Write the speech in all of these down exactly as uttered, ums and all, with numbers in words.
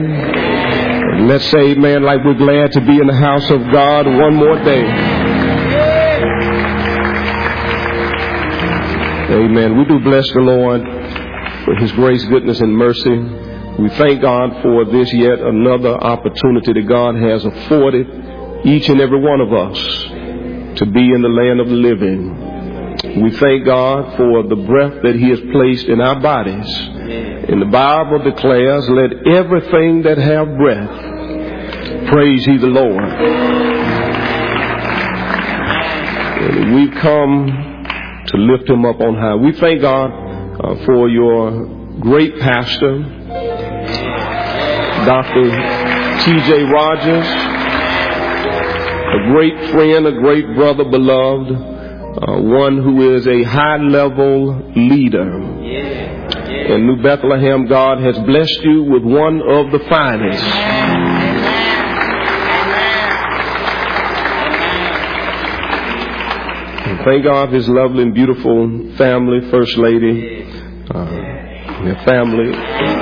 Let's say amen like we're glad to be in the house of God one more day. Amen. We do bless the Lord for His grace, goodness, and mercy. We thank God for this yet another opportunity that God has afforded each and every one of us to be in the land of the living. We thank God for the breath that He has placed in our bodies. And the Bible declares, let everything that have breath praise ye the Lord. And we've come to lift Him up on high. We thank God uh, for your great pastor, Doctor T J Rogers, a great friend, a great brother, beloved, uh, one who is a high-level leader. In New Bethlehem, God has blessed you with one of the finest. And thank God for His lovely and beautiful family, First Lady, uh, their family.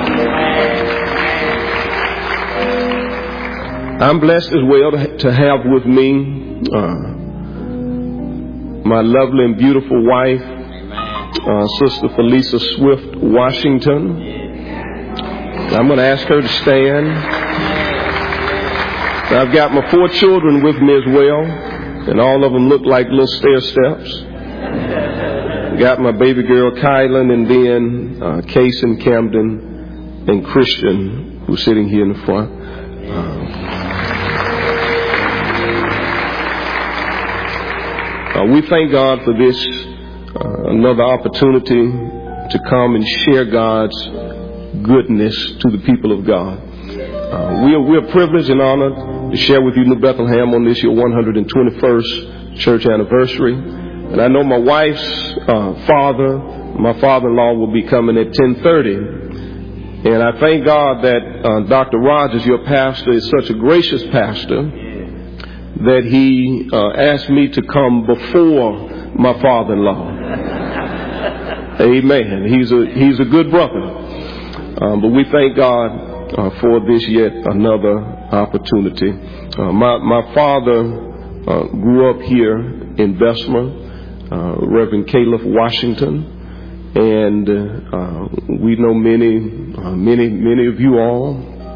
I'm blessed as well to, to have with me uh, my lovely and beautiful wife, uh, Sister Felisa Swift Washington. I'm going to ask her to stand. I've got my four children with me as well, and all of them look like little stair steps. Got my baby girl Kylan, and then uh, Case and Camden and Christian, who's sitting here in the front. Uh, Uh, we thank God for this, uh, another opportunity to come and share God's goodness to the people of God. Uh, we are, we are privileged and honored to share with you New Bethlehem on this your one hundred twenty-first church anniversary. And I know my wife's uh, father, my father-in-law, will be coming at ten thirty. And I thank God that uh, Doctor Rogers, your pastor, is such a gracious pastor that he uh, asked me to come before my father-in-law. Amen. He's a he's a good brother. Um, but we thank God uh, for this yet another opportunity. Uh, my my father uh, grew up here in Bessemer, uh, Reverend Caleb Washington, and uh, we know many uh, many many of you all.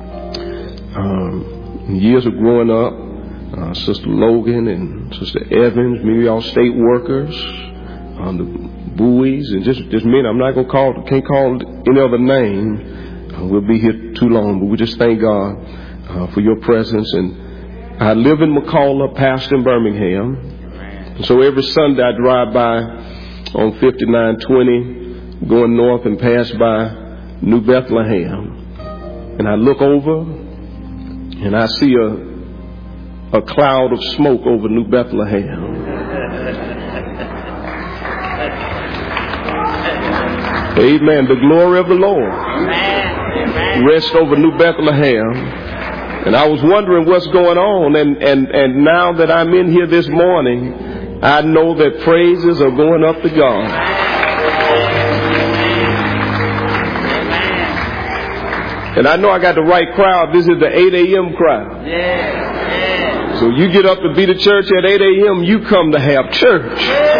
Um, years of growing up. Uh, Sister Logan and Sister Evans, many of y'all state workers, um, the buoys, and just just many. I'm not gonna call, can't call any other name. Uh, we'll be here too long, but we just thank God uh, for your presence. And I live in McCalla, pastor in Birmingham, and so every Sunday I drive by on fifty-nine twenty, going north, and pass by New Bethlehem, and I look over, and I see a a cloud of smoke over New Bethlehem. Amen. The glory of the Lord rests over New Bethlehem. And I was wondering what's going on. And, and, and now that I'm in here this morning, I know that praises are going up to God. And I know I got the right crowd. This is the eight a.m. crowd. Yeah. So you get up to be to church at eight a.m., you come to have church.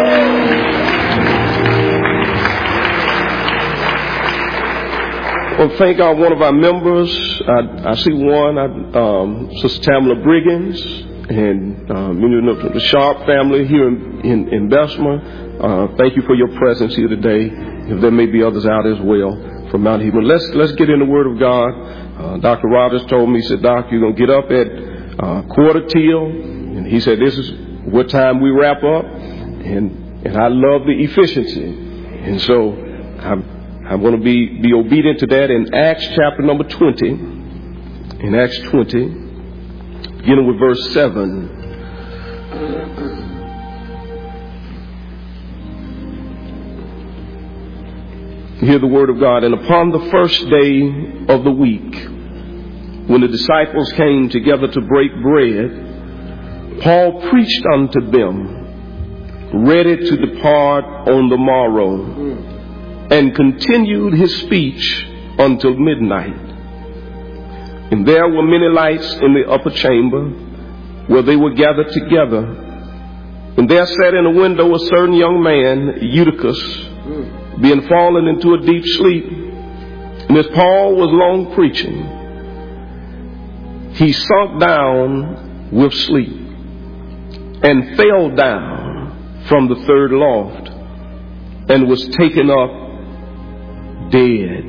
Well, thank God, one of our members, I, I see one, I, um, Sister Tamala Briggins, and um, you know, the Sharp family here in, in, in Bessemer. Uh, thank you for your presence here today. If there may be others out as well from Mount Hebron. Let's, let's get in the Word of God. Uh, Doctor Rogers told me, he said, Doc, you're going to get up at Uh, quarter till, and he said this is what time we wrap up, and and I love the efficiency, and so I'm I'm going to be be obedient to that. In Acts chapter number twenty, in Acts twenty, beginning with verse seven. Hear the word of God. And upon the first day of the week, when the disciples came together to break bread, Paul preached unto them, ready to depart on the morrow, and continued his speech until midnight. And there were many lights in the upper chamber where they were gathered together. And there sat in a window a certain young man, Eutychus, being fallen into a deep sleep. And as Paul was long preaching, he sunk down with sleep and fell down from the third loft and was taken up dead.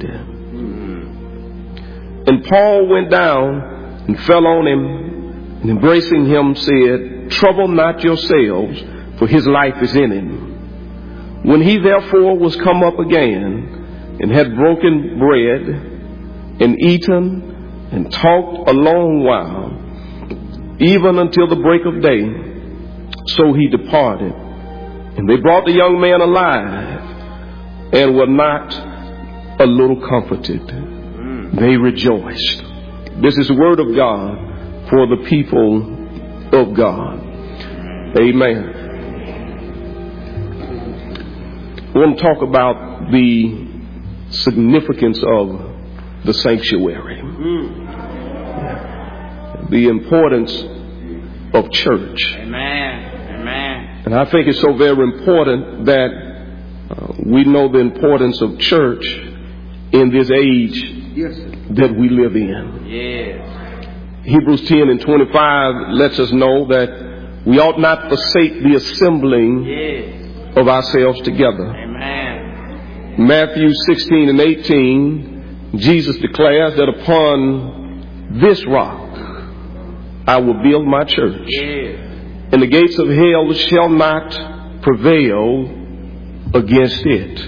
And Paul went down and fell on him, and embracing him said, "Trouble not yourselves, for his life is in him." When he therefore was come up again and had broken bread and eaten and talked a long while, even until the break of day, so he departed. And they brought the young man alive and were not a little comforted. They rejoiced. This is the word of God for the people of God. Amen. I want to talk about the significance of the sanctuary. The importance of church. Amen. Amen. And I think it's so very important that uh, we know the importance of church in this age yes, that we live in. Yes. Hebrews ten and twenty-five lets us know that we ought not forsake the assembling yes, of ourselves together. Amen. Matthew sixteen and eighteen, Jesus declares that upon this rock I will build my church, yes, and the gates of hell shall not prevail against it.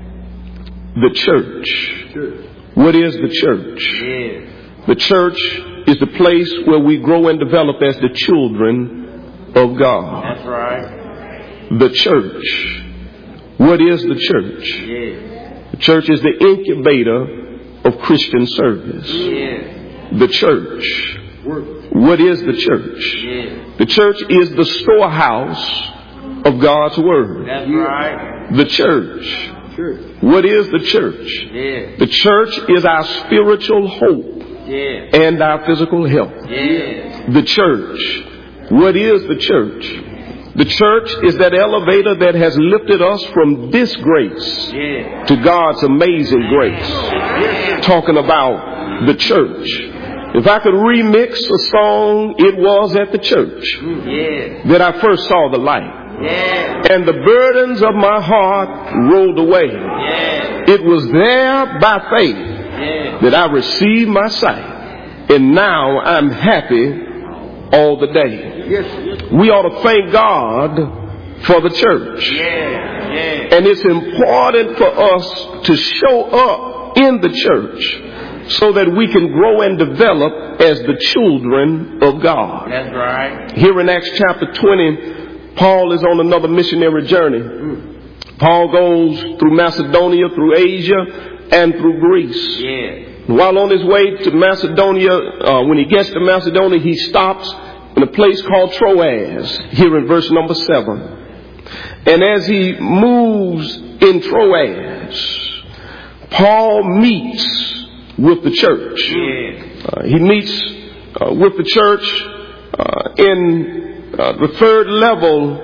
The church. What is the church? yes, The church is the place where we grow and develop as the children of God. That's right. The church. What is the church? Yes, The church is the incubator of Christian service. yes, The church. What is the church? yes, The church is the storehouse of God's word. that's right. The church. What is the church? Yes, The church is our spiritual hope yes, and our physical health. yes, The church. What is the church? The church is that elevator that has lifted us from disgrace yes, to God's amazing grace. Talking about the church. If I could remix a song, it was at the church yes, that I first saw the light. yes, And the burdens of my heart rolled away. yes, It was there by faith yes, that I received my sight. And now I'm happy all the day. yes, We ought to thank God for the church. yes, yes, And it's important for us to show up in the church so that we can grow and develop as the children of God. that's right. Here in Acts chapter twenty, Paul is on another missionary journey. Paul goes through Macedonia, through Asia, and through Greece. Yes, While on his way to Macedonia, uh, when he gets to Macedonia, he stops in a place called Troas, here in verse number seven. And as he moves in Troas, Paul meets with the church. yes, Uh, he meets uh, with the church uh, in uh, the third level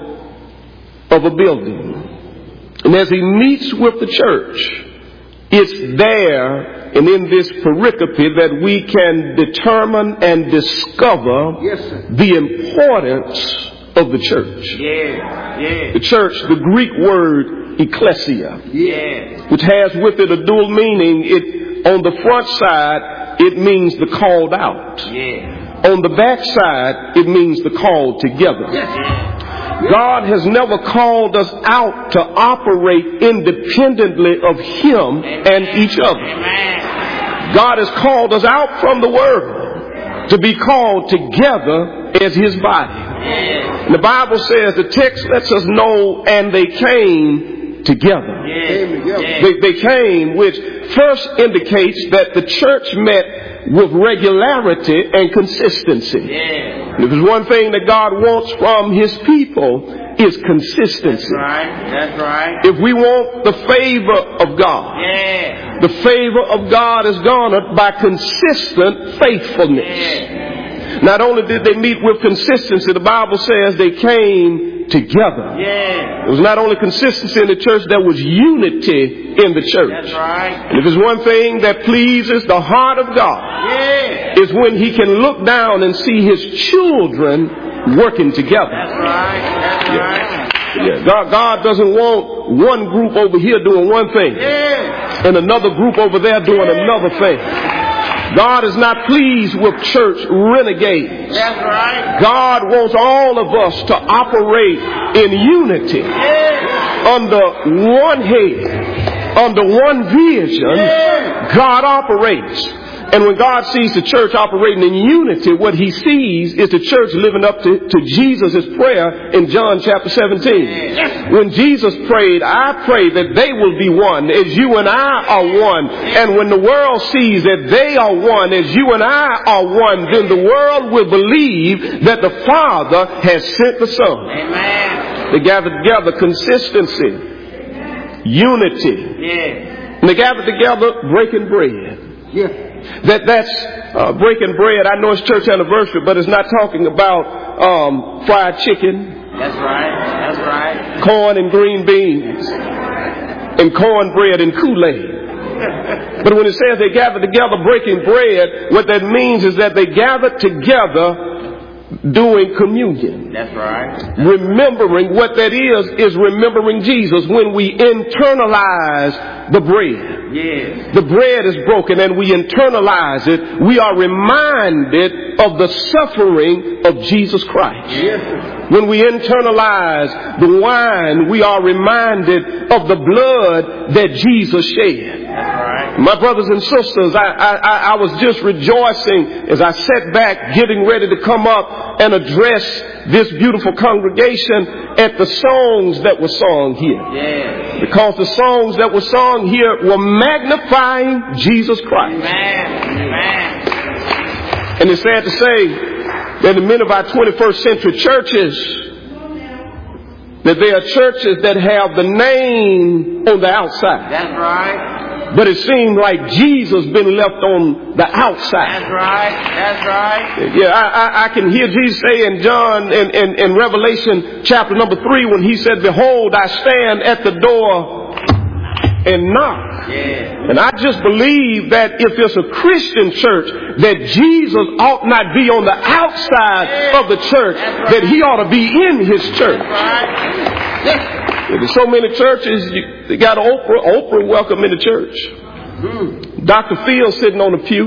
of a building. And as he meets with the church, it's there and in this pericope that we can determine and discover yes, the importance of the church. yes, yes, The church, the Greek word ecclesia, yes, which has with it a dual meaning. It on the front side, it means the called out. yes, On the back side, it means the called together. God has never called us out to operate independently of Him and each other. amen, God has called us out from the world to be called together as His body. yes, And the Bible says, the text lets us know, and they came together. yes, yes, They, they came, which first indicates that the church met with regularity and consistency. yes, And if there's one thing that God wants from His people, is consistency. That's right. That's right. If we want the favor of God, Yeah. the favor of God is garnered by consistent faithfulness. Yeah. Not only did they meet with consistency, the Bible says they came together. Yeah. It was not only consistency in the church, there was unity in the church. That's right. And if there's one thing that pleases the heart of God, Yeah. is when he can look down and see his children working together. That's right. That's right. Yeah. God, God doesn't want one group over here doing one thing Yeah. and another group over there doing another thing. God is not pleased with church renegades. That's right. God wants all of us to operate in unity, Yeah. under one head, under one vision. Yeah. God operates. And when God sees the church operating in unity, what he sees is the church living up to, to Jesus' prayer in John chapter seventeen. Yeah. When Jesus prayed, I pray that they will be one as you and I are one. And when the world sees that they are one as you and I are one, then the world will believe that the Father has sent the Son. Amen. They gather together, consistency, unity. Yeah. And they gather together, breaking bread. Yeah. That that's uh, breaking bread. I know it's church anniversary, but it's not talking about um, fried chicken, That's right. That's right. corn and green beans, and cornbread and Kool-Aid. But when it says they gather together breaking bread, what that means is that they gather together doing communion. That's right. Remembering, what that is, is remembering Jesus. When we internalize the bread, Yeah. the bread is broken and we internalize it, we are reminded of the suffering of Jesus Christ. Yes. When we internalize the wine, we are reminded of the blood that Jesus shed. That's right. My brothers and sisters, I, I, I was just rejoicing as I sat back getting ready to come up and address this beautiful congregation at the songs that were sung here. Yeah. Because the songs that were sung here were magnifying Jesus Christ. Amen. Amen. And it's sad to say that in many of our twenty-first century churches, that there are churches that have the name on the outside. That's right. But it seemed like Jesus been left on the outside. That's right. That's right. Yeah, I, I, I can hear Jesus say in John, in, in, in Revelation chapter number three, when he said, behold, I stand at the door and knock. Yeah. And I just believe that if it's a Christian church, that Jesus ought not be on the outside of the church, that he ought to be in his church. Right. Yes. There's so many churches, you, they got Oprah, Oprah welcome in the church. Mm. Doctor Phil sitting on the pew.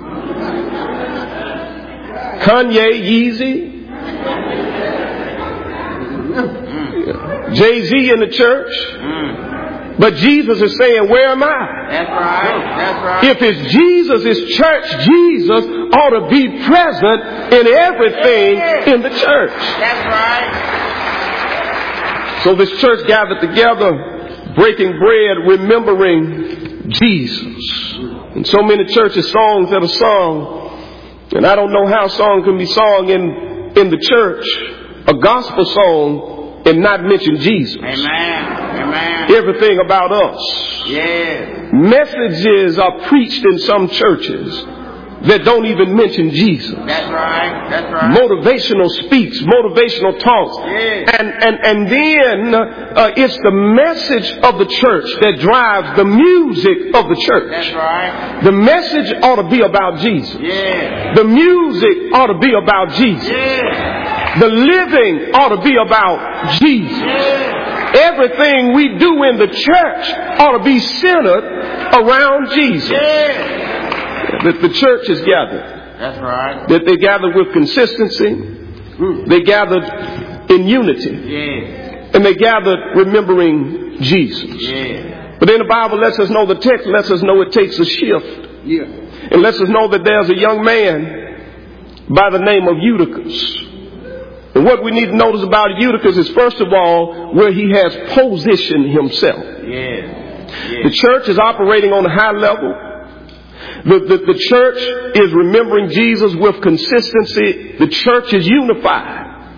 Kanye, Yeezy. Mm. Jay-Z in the church. Mm. But Jesus is saying, where am I? That's right. That's right. If it's Jesus' church, Jesus ought to be present in everything in the church. That's right. So this church gathered together, breaking bread, remembering Jesus. And so many churches, songs that are sung, and I don't know how songs can be sung in, in the church, a gospel song, and not mention Jesus. Amen. Amen. Everything about us. Yeah. Messages are preached in some churches that don't even mention Jesus. That's right. That's right. Motivational speaks, motivational talks. Yeah. And, and, and then uh, it's the message of the church that drives the music of the church. That's right. The message ought to be about Jesus. Yeah. The music ought to be about Jesus. Yeah. The living ought to be about Jesus. Yeah. Everything we do in the church ought to be centered around Jesus. Yeah. That the church is gathered. That's right. That they gathered with consistency. Mm. They gathered in unity. Yeah. And they gathered remembering Jesus. Yeah. But then the Bible lets us know, the text lets us know it takes a shift. Yeah. It lets us know that there's a young man by the name of Eutychus. And what we need to notice about Eutychus is, first of all, where he has positioned himself. Yeah. Yeah. The church is operating on a high level. The, the, the church is remembering Jesus with consistency. The church is unified.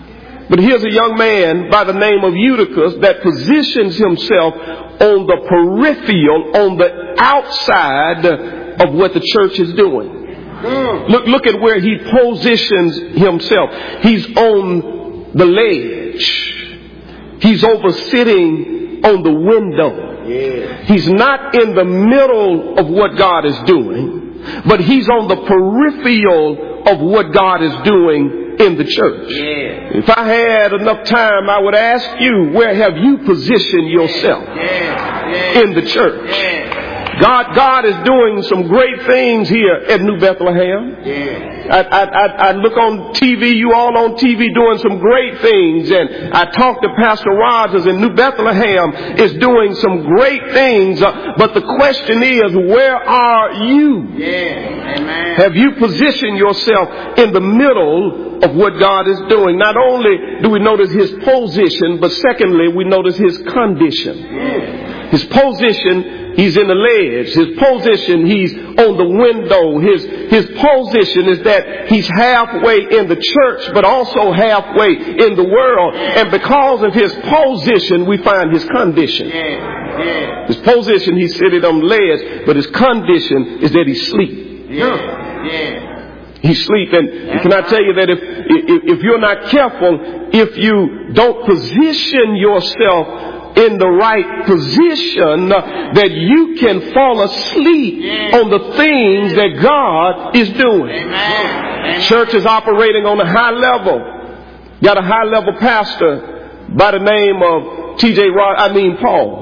But here's a young man by the name of Eutychus that positions himself on the peripheral, on the outside of what the church is doing. Look, look at where he positions himself. He's on the ledge. He's over sitting on the window. Yeah. He's not in the middle of what God is doing, but he's on the peripheral of what God is doing in the church. Yeah. If I had enough time, I would ask you, where have you positioned yourself yeah. Yeah. in the church? Yeah. God, God is doing some great things here at New Bethlehem. Yeah. I, I, I, I look on T V, you all on T V doing some great things. And I talked to Pastor Rogers, and New Bethlehem is doing some great things. Uh, but the question is, where are you? Yeah. Amen. Have you positioned yourself in the middle of what God is doing? Not only do we notice his position, but secondly, we notice his condition. Yeah. His position, he's in the ledge. His position, he's on the window. His, his position is that he's halfway in the church, but also halfway in the world. And because of his position, we find his condition. Yeah. Yeah. His position, he's sitting on the ledge, but his condition is that he's asleep. Yeah. Yeah. He's sleeping. And can I tell you that if, if, if you're not careful, if you don't position yourself in the right position, uh, that you can fall asleep yeah. on the things that God is doing. Amen. Church is operating on a high level. Got a high level pastor by the name of T J Rod, I mean Paul.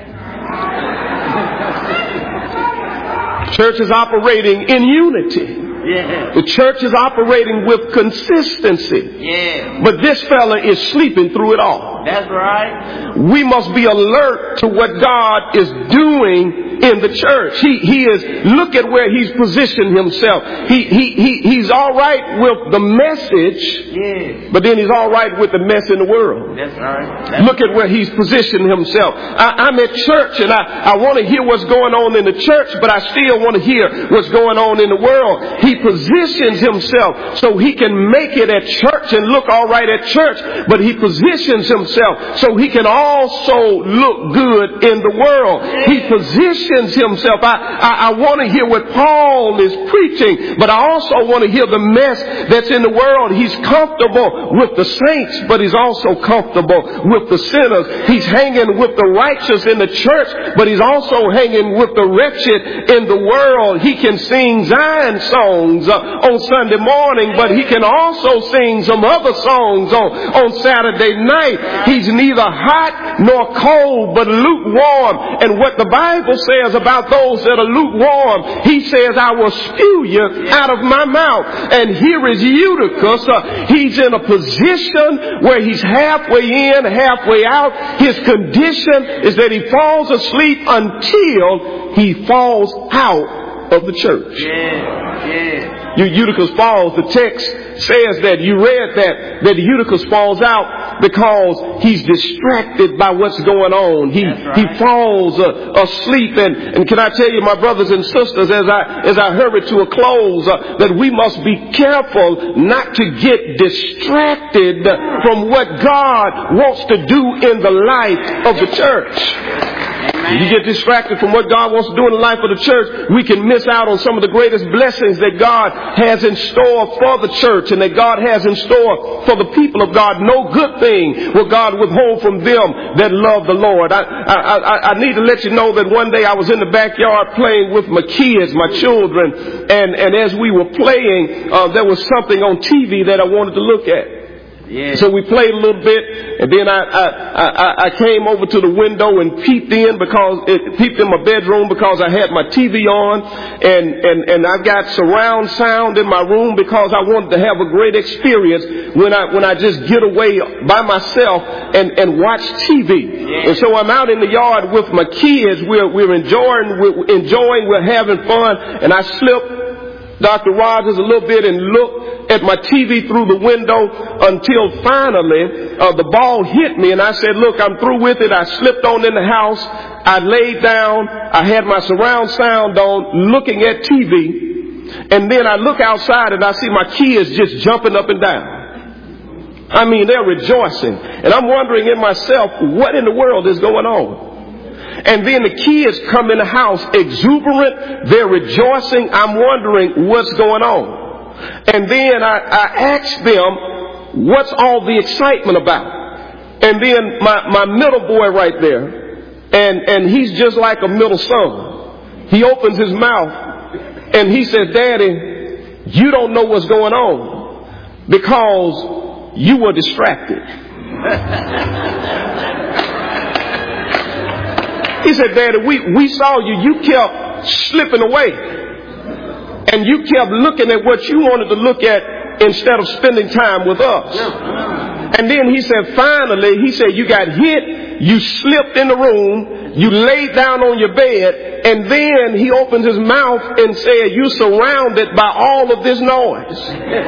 Church is operating in unity. Yeah. The church is operating with consistency. Yeah. But this fella is sleeping through it all. That's right. We must be alert to what God is doing in the church. He, he is, look at where he's positioned himself. He, he, he, he's all right with the message, yeah. but then he's all right with the mess in the world. That's right. That's look at where he's positioned himself. I, I'm at church and I, I want to hear what's going on in the church, but I still want to hear what's going on in the world. He positions himself so he can make it at church and look all right at church, but he positions himself so he can also look good in the world. He positions himself. I, I, I want to hear what Paul is preaching, but I also want to hear the mess that's in the world. He's comfortable with the saints, but he's also comfortable with the sinners. He's hanging with the righteous in the church, but he's also hanging with the wretched in the world. He can sing Zion songs uh, on Sunday morning, but he can also sing some other songs on, on Saturday night. He's neither hot nor cold, but lukewarm. And what the Bible says about those that are lukewarm, he says, I will spew you out of my mouth. And here is Eutychus. Uh, he's in a position where he's halfway in, halfway out. His condition is that he falls asleep until he falls out of the church. Yeah, yeah. Eutychus falls. The text says that you read that, that Eutychus falls out because he's distracted by what's going on. He, right. he falls uh, asleep. And, and can I tell you, my brothers and sisters, as I, as I hurry to a close, uh, that we must be careful not to get distracted from what God wants to do in the life of the church. If you get distracted from what God wants to do in the life of the church, we can miss out on some of the greatest blessings that God has in store for the church and that God has in store for the people of God. No good thing will God withhold from them that love the Lord. I, I, I, I need to let you know that one day I was in the backyard playing with my kids, my children, and, and as we were playing, uh, there was something on T V that I wanted to look at. Yeah. So we played a little bit, and then I, I, I, I came over to the window and peeped in because it peeped in my bedroom because I had my T V on, and, and, and I got surround sound in my room because I wanted to have a great experience when I, when I just get away by myself and, and watch T V. Yeah. And so I'm out in the yard with my kids. We're, we're enjoying, we're enjoying, we're having fun, and I slipped Doctor Rogers a little bit and looked at my T V through the window until finally uh, the ball hit me, and I said, look, I'm through with it. I slipped on in the house. I laid down. I had my surround sound on, looking at T V. And then I look outside and I see my kids just jumping up and down. I mean, they're rejoicing. And I'm wondering in myself, what in the world is going on? And then the kids come in the house exuberant. They're rejoicing. I'm wondering what's going on. And then I, I ask them, what's all the excitement about? And then my, my middle boy right there, and, and he's just like a middle son. He opens his mouth and he says, Daddy, you don't know what's going on because you were distracted. He said, Daddy, we, we saw you. You kept slipping away. And you kept looking at what you wanted to look at instead of spending time with us. And then he said, finally, he said, you got hit. You slipped in the room. You laid down on your bed. And then he opens his mouth and said, you're surrounded by all of this noise.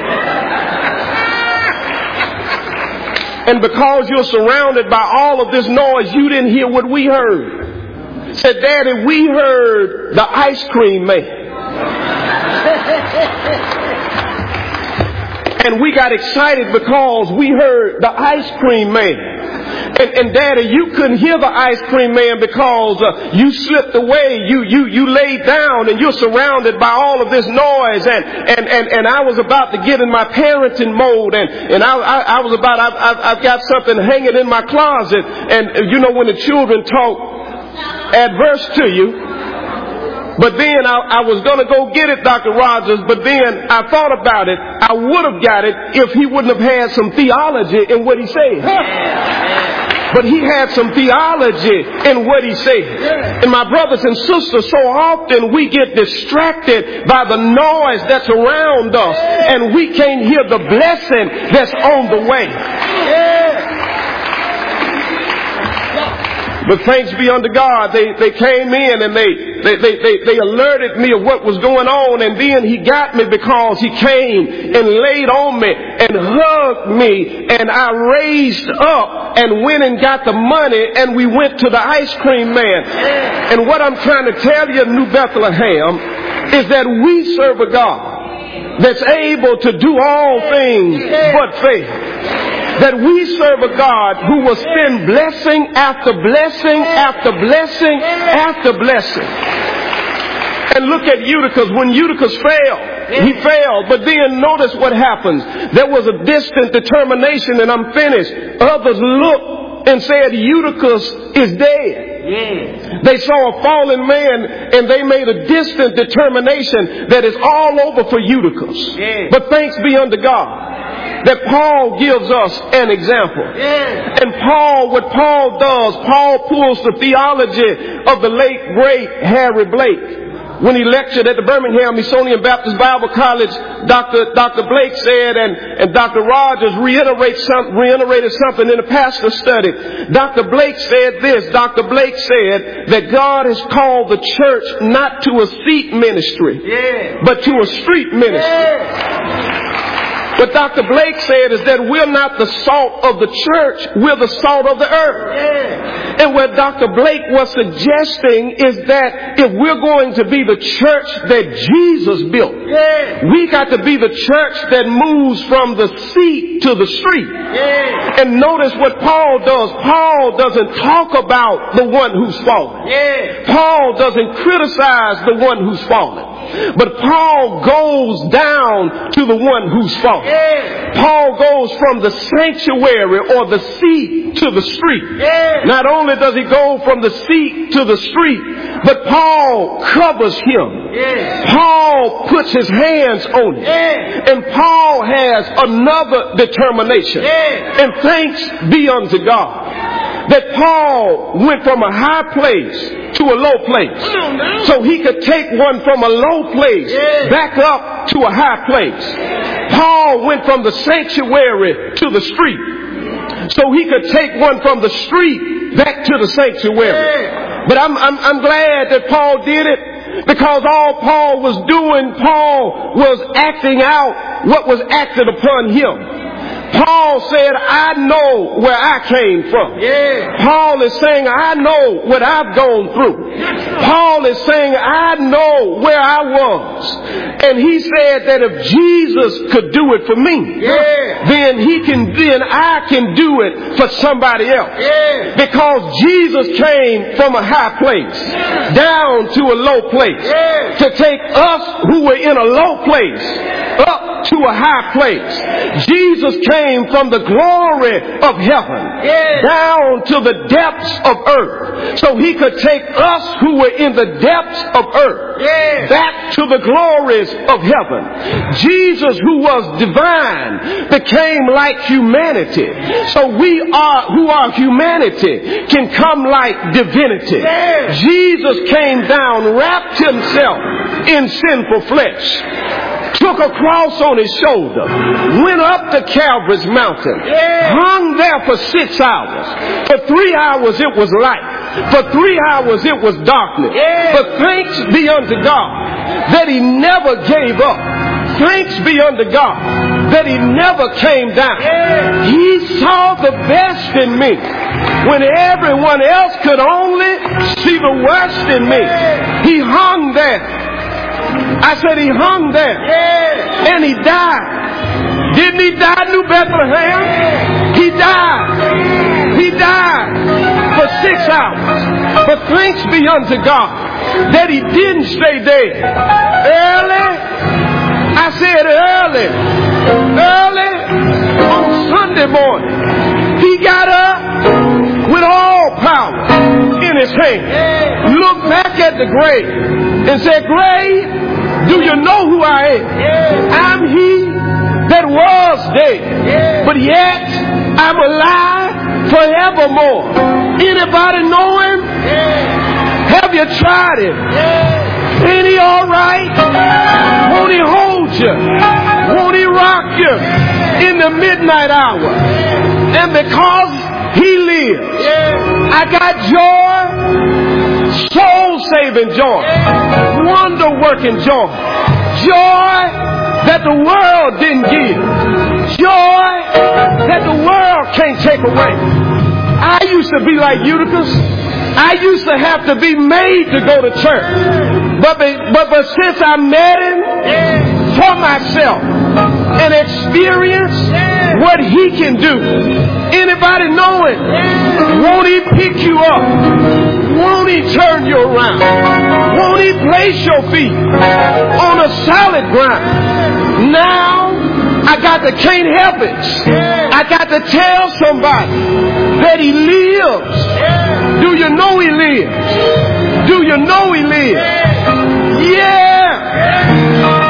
And because you're surrounded by all of this noise, you didn't hear what we heard. Said, Daddy, we heard the ice cream man. And we got excited because we heard the ice cream man. And, and Daddy, you couldn't hear the ice cream man because uh, you slipped away. You, you, you laid down and you're surrounded by all of this noise. And, and, and, and I was about to get in my parenting mode. And, and I, I, I was about, I've, I've, I've got something hanging in my closet. And uh, you know, when the children talk adverse to you. But then I, I was going to go get it, Doctor Rogers, but then I thought about it. I would have got it if he wouldn't have had some theology in what he said. But he had some theology in what he said. And my brothers and sisters, so often we get distracted by the noise that's around us, and we can't hear the blessing that's on the way. But thanks be unto God, they, they came in and they, they, they, they, they alerted me of what was going on. And then he got me because he came and laid on me and hugged me. And I raised up and went and got the money and we went to the ice cream man. And what I'm trying to tell you, New Bethlehem, is that we serve a God that's able to do all things but fail. That we serve a God who will send blessing after blessing after blessing after blessing. And look at Eutychus. When Eutychus failed, he failed. But then notice what happens. There was a distant determination, and I'm finished. Others looked and said, Eutychus is dead. Yeah. They saw a fallen man and they made a distant determination that it's all over for Eutychus. Yeah. But thanks be unto God that Paul gives us an example. Yeah. And Paul, what Paul does, Paul pulls the theology of the late great Harry Blake. When he lectured at the Birmingham Smithsonian Baptist Bible College, Doctor Doctor Blake said, and, and Doctor Rogers reiterated, some, reiterated something in the pastor study. Doctor Blake said this. Doctor Blake said that God has called the church not to a seat ministry, yeah. but to a street ministry. Yeah. What Doctor Blake said is that we're not the salt of the church, we're the salt of the earth. Yeah. And what Doctor Blake was suggesting is that if we're going to be the church that Jesus built, yeah. we got to be the church that moves from the seat to the street. Yeah. And notice what Paul does. Paul doesn't talk about the one who's fallen. Yeah. Paul doesn't criticize the one who's fallen. But Paul goes down to the one who's fallen. Yeah. Paul goes from the sanctuary or the seat to the street. Yeah. Not only does he go from the seat to the street, but Paul covers him. Yeah. Paul puts his hands on him. Yeah. And Paul has another determination. Yeah. And thanks be unto God that Paul went from a high place to a low place. So he could take one from a low place yeah. back up to a high place. Paul went from the sanctuary to the street. So he could take one from the street back to the sanctuary. Yeah. But I'm, I'm, I'm glad that Paul did it, because all Paul was doing, Paul was acting out what was acted upon him. Paul said, I know where I came from. Yeah. Paul is saying, I know what I've gone through. Paul is saying, I know where I was. And he said that if Jesus could do it for me, yeah. then he can, then I can do it for somebody else. Yeah. Because Jesus came from a high place down to a low place Yeah. to take us who were in a low place up to a high place. Jesus came from the glory of heaven Yeah. down to the depths of earth so he could take us who were in the depths of earth Yeah. back to the glories of heaven. Jesus, who was divine, became like humanity. So we are, who are humanity, can come like divinity. Yeah. Jesus came down, wrapped himself in sinful flesh, took a cross on his shoulder, went up to Calvary's mountain, Yeah. hung there for six hours. For three hours it was light. For three hours it was darkness. Yeah. But thanks be unto God that he never gave up. Thanks be unto God that he never came down. Yeah. He saw the best in me when everyone else could only see the worst in me. Yeah. He hung there. I said he hung there. Yeah. And he died. Didn't he die, New Bethlehem? He died. He died for six hours. But thanks be unto God that he didn't stay dead. Early, I said early, early on Sunday morning, he got up with all power in his hand, looked back at the grave and said, grave, do you know who I am? I'm he that was dead, but yet I'm alive forevermore. Anybody know him? Have you tried him? Ain't he all right? Won't he hold you? Won't he rock you in the midnight hour? And because he lives, I got joy, soul-saving joy, wonder-working joy, joy that the world didn't give, joy that the world can't take away. I used to be like Eutychus. I used to have to be made to go to church. But, but, but since I met him for myself and experience what he can do, anybody know it? Won't he pick you up? Won't he turn you around? Won't he place your feet on a solid ground? Now I got to can't help it. I got to tell somebody that he lives. Do you know he lives? Do you know he lives? Yeah.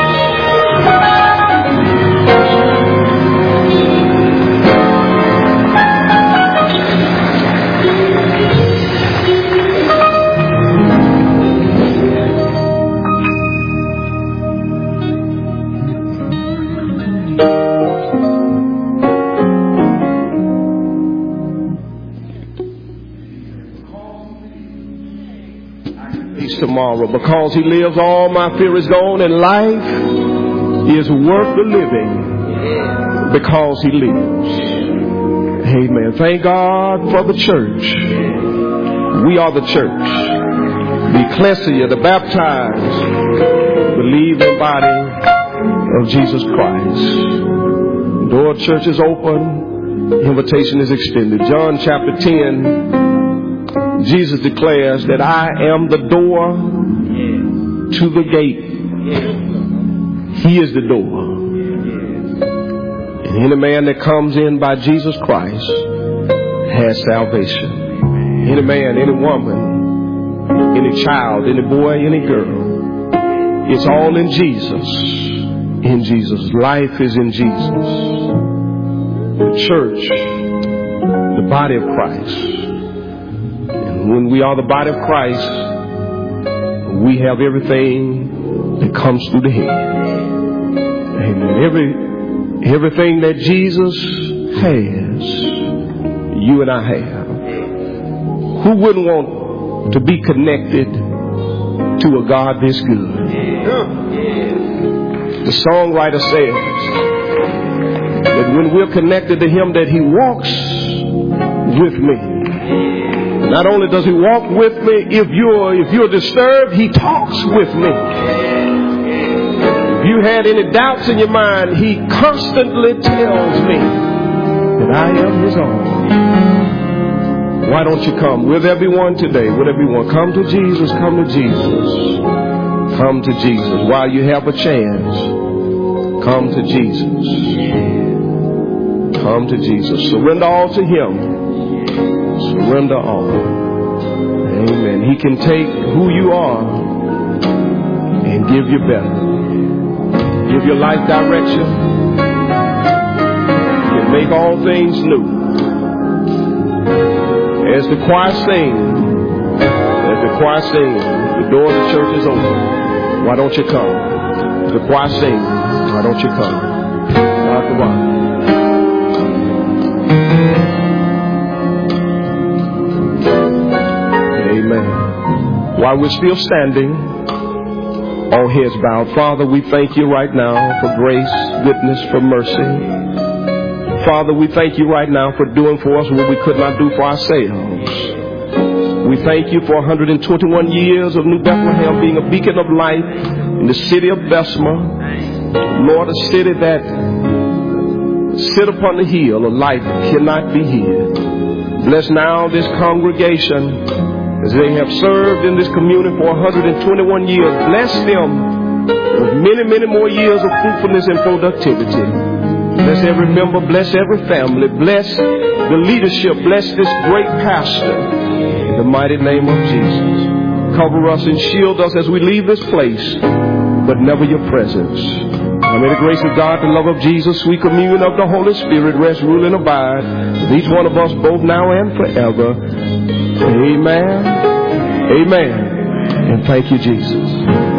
Tomorrow, because he lives, all my fear is gone, and life is worth the living because he lives. Amen. Thank God for the church. We are the church, the ecclesia, the baptized, believing body of Jesus Christ. Door church is open. Invitation is extended. John chapter ten. Jesus declares that I am the door to the gate. He is the door. And any man that comes in by Jesus Christ has salvation. Any man, any woman, any child, any boy, any girl. It's all in Jesus. In Jesus. Life is in Jesus. The church, the body of Christ. When we are the body of Christ, we have everything that comes through the head. Amen. Every, everything that Jesus has, you and I have. Who wouldn't want to be connected to a God this good? The songwriter says that when we're connected to Him, that He walks with me. Not only does he walk with me, if you're, if you're disturbed, he talks with me. If you had any doubts in your mind, He constantly tells me that I am His own. Why don't you come? Will there be one today? Will there be one? Come to Jesus. Come to Jesus. Come to Jesus. While you have a chance, come to Jesus. Come to Jesus. Surrender all to Him. Surrender all. Amen. He can take who you are and give you better. Give your life direction. He can make all things new. As the choir sings, as the choir sings, the door of the church is open. Why don't you come? As the choir sings, why don't you come? Doctor Watt. Amen. While we're still standing, all heads bowed, Father, we thank you right now for grace, goodness, for mercy. Father, we thank you right now for doing for us what we could not do for ourselves. We thank you for one hundred twenty-one years of New Bethlehem being a beacon of light in the city of Bessemer. Lord, a city that sit upon the hill, a light that cannot be hid. Bless now this congregation as they have served in this community for one hundred twenty-one years. Bless them with many, many more years of fruitfulness and productivity. Bless every member, bless every family, bless the leadership, bless this great pastor in the mighty name of Jesus. Cover us and shield us as we leave this place, but never your presence. Now may the grace of God, the love of Jesus, sweet communion of the Holy Spirit rest, rule, and abide with each one of us both now and forever. Amen. Amen. And thank you, Jesus.